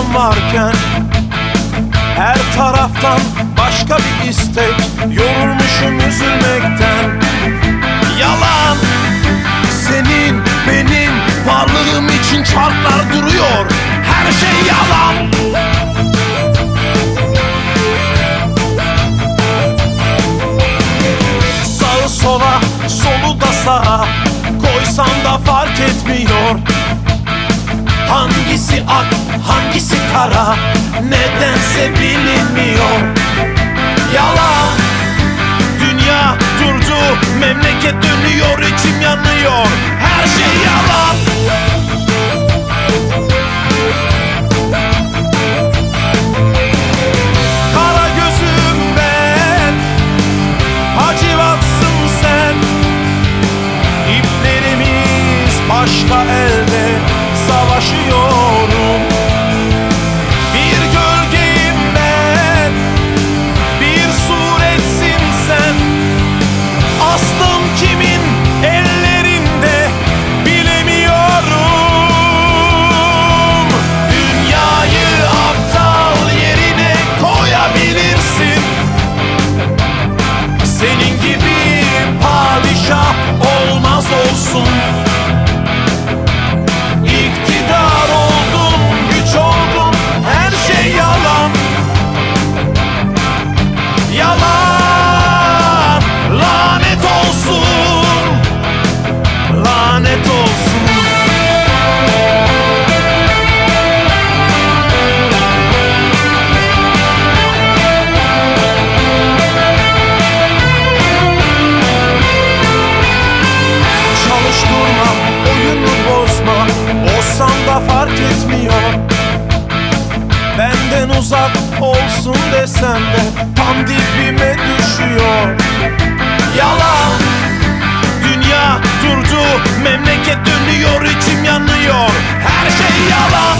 sen varken her taraftan başka bir istek, yorulmuşum üzülmekten. Yalan, senin benim varlığım için çarklar duruyor. Her şey yalan. Sağı sola, solu da sağa koysam da fark etmiyor. Hangisi ak, hangisi kara, nedense bilinmiyor. Yalan, dünya durdu, memleket dönüyor, içim yanıyor. Her şey yalan. Kara gözüm ben, hacivatsın sen. İplerimiz başka elde, savaşıyorum. Bir gölgeyim ben, bir suretsin sen. Aslım kimin ellerinde bilemiyorum. Dünyayı aptal yerine koyabilirsin. Senin gibi padişah olmaz olsun. Yalan, lanet olsun, lanet olsun. Çalıştırma, oyunu bozma, bozsam da fark etmiyor. Benden uzak olsun desem de tam dibime düşüyor. Yalan, dünya durdu, memleket dönüyor, içim yanıyor. Her şey yalan.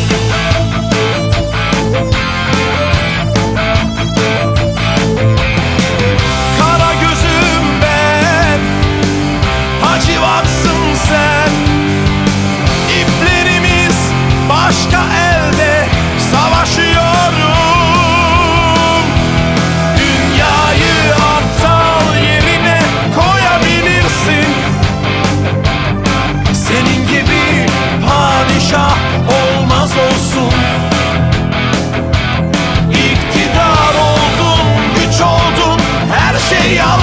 Kara gözüm ben, hacivatsın sen. İplerimiz başka elde, savaşıyorum. Dünyayı aptal yerine koyabilirsin. Senin gibi padişah olmaz olsun. İktidar oldun, güç oldun, her şey yalan.